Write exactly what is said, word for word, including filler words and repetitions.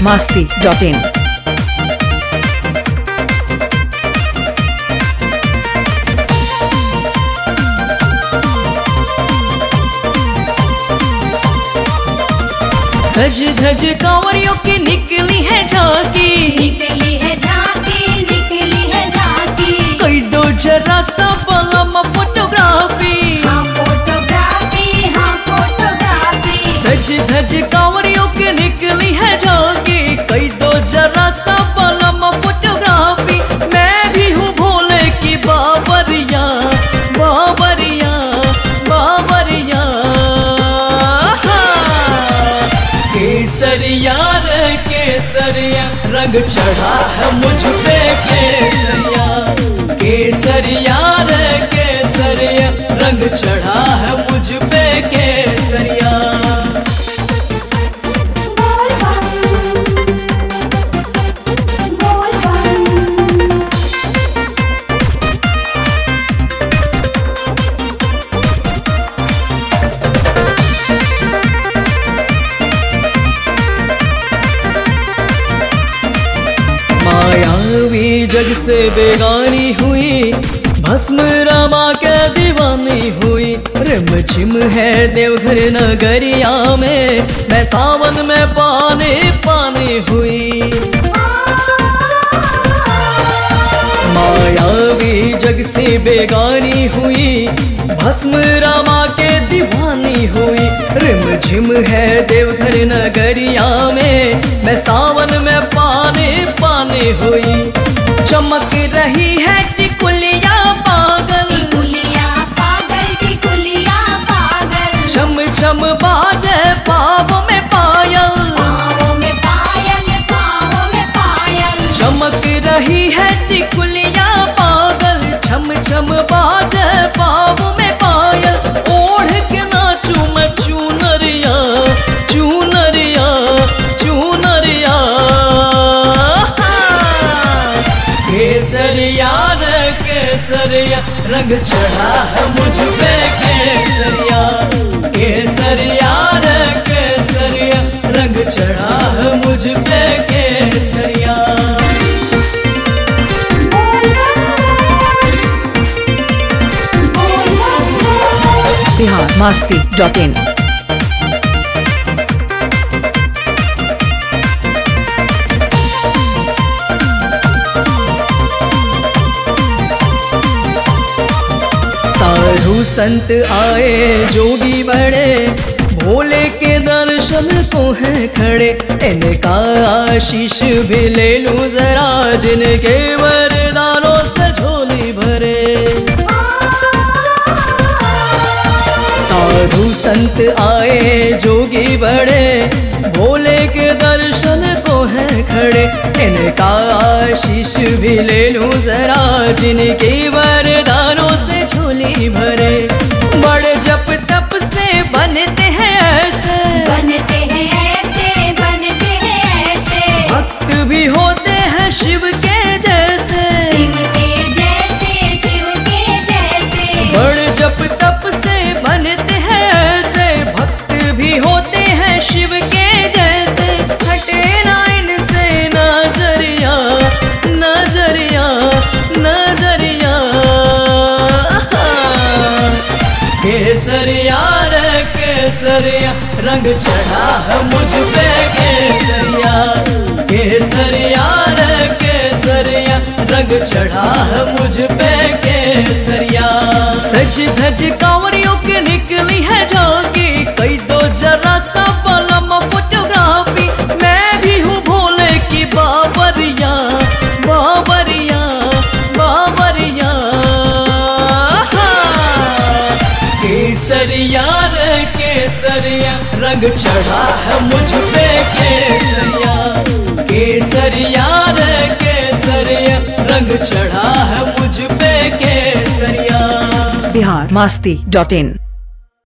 masti dot in. सज धज कांवरियों की निकली है झांकी, निकली है झांकी, निकली है झांकी। कोई दो जरा सा बलम फोटोग्राफी, हाँ फोटोग्राफी, हाँ फोटोग्राफी। सज धज कांवरियों की निकली है झांकी, कोई दो जरा सा बलम फोटोग्राफी। मैं भी हूँ भोले की बाबरिया, बाबरिया, बाबरिया। केसरिया रे केसरिया, रंग चढ़ा है मुझ पे केसरिया। केसरिया रे केसरिया, रंग चढ़ा है मुझ पे केसरिया। बोल बम, बोल बम। मायावी जग से बेगानी हुई, भस्म रामा के दीवानी हुई। रिम झिम है देवघर नगरिया में, मैं सावन में पानी पानी हुई। मायावी जग से बेगानी हुई, भस्म रामा के दीवानी हुई। रिम झिम है देवघर नगरिया में, मैं सावन में पानी पानी हुई। चमक रही है टिकुलिया पागल, टिकुलिया पागल, टिकुलिया पागल। छम छम बाजे पाँव में पायल, पाँवों में पायल, पाँवों में पायल। चमक रही है टिकुलिया पागल, छम छम बाजे पाँव में पायल। ओढ़ के नाचू मैं चूनरिया, चूनरिया, चूनरिया। केसरिया रे केसरिया, रंग चढ़ा है मुझ पे केसरिया। केसरिया रे केसरिया, रंग चढ़ा है मुझ पे केसरिया। बोल बम, बोल बम। Bihar masti dot in. साधु संत आए जोगी बड़े, भोले के दर्शन को है खड़े। इनका आशीष भी ले लूं जरा, जिनके वरदानों से झोली भरे। साधु संत आए जोगी बड़े, भोले के दर्शन को है खड़े। इनका आशीष भी ले लूं जरा, जिनके वरदानों से झोली भरे। बड़े जप तप से बनते हैं ऐसे, बनते हैं ऐसे, बनते हैं ऐसे। भक्त भी होते हैं शिव के जैसे, शिव के जैसे, शिव के जैसे। बड़े जप तप से बनते हैं ऐसे, भक्त भी होते हैं शिव के जैसे। हटे ना इनसे नजरिया, नजरिया, नजरिया। केसरिया रे केसरिया, रंग चढ़ा है मुझ पे केसरिया। केसरिया रे केसरिया, रंग चढ़ा है मुझ पे केसरिया। सज धज कांवरियों की निकली है झांकी, कई दो जरा सा बलम फोटोग्राफी। मैं भी हूँ भोले की बाबरिया, बाबरिया, बाबरिया। केसरिया रे केसरिया, रंग चढ़ा है मुझ पे केसरिया। केसरिया रे केसरिया, रंग चढ़ा है मुझ पे केसरिया। Bihar masti dot in.